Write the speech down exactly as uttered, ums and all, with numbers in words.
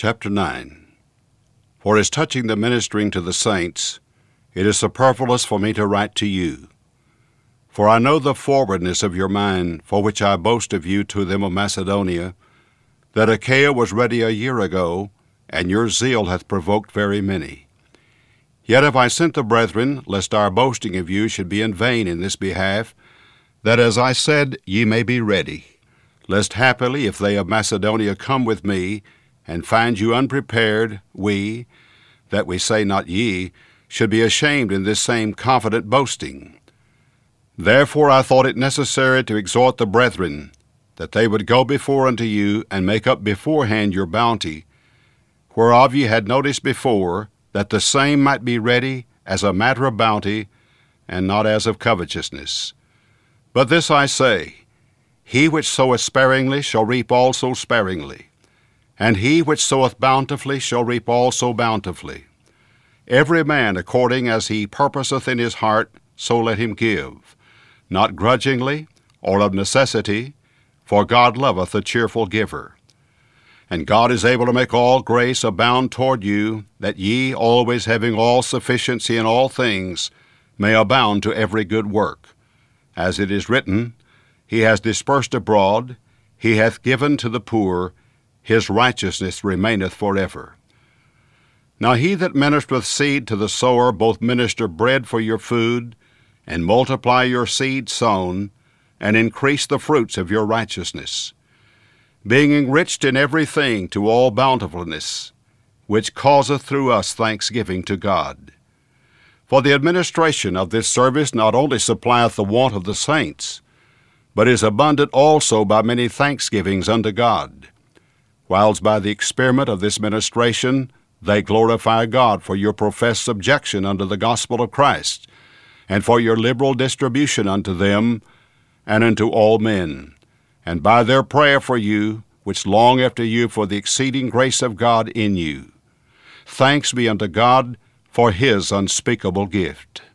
Chapter nine. For as touching the ministering to the saints, it is superfluous for me to write to you. For I know the forwardness of your mind, for which I boast of you to them of Macedonia, that Achaia was ready a year ago, and your zeal hath provoked very many. Yet have I sent the brethren, lest our boasting of you should be in vain in this behalf, that as I said, ye may be ready, lest happily, if they of Macedonia come with me, and find you unprepared, we, that we say not ye, should be ashamed in this same confident boasting. Therefore I thought it necessary to exhort the brethren, that they would go before unto you, and make up beforehand your bounty, whereof ye had notice before, that the same might be ready as a matter of bounty, and not as of covetousness. But this I say, he which soweth sparingly shall reap also sparingly, and he which soweth bountifully shall reap also bountifully. Every man according as he purposeth in his heart, so let him give, not grudgingly or of necessity, for God loveth a cheerful giver. And God is able to make all grace abound toward you, that ye, always having all sufficiency in all things, may abound to every good work. As it is written, He has dispersed abroad, He hath given to the poor, His righteousness remaineth forever. Now he that ministereth seed to the sower both minister bread for your food, and multiply your seed sown, and increase the fruits of your righteousness, being enriched in every thing to all bountifulness, which causeth through us thanksgiving to God. For the administration of this service not only supplieth the want of the saints, but is abundant also by many thanksgivings unto God, whiles by the experiment of this ministration they glorify God for your professed subjection unto the gospel of Christ, and for your liberal distribution unto them and unto all men, and by their prayer for you, which long after you for the exceeding grace of God in you. Thanks be unto God for His unspeakable gift.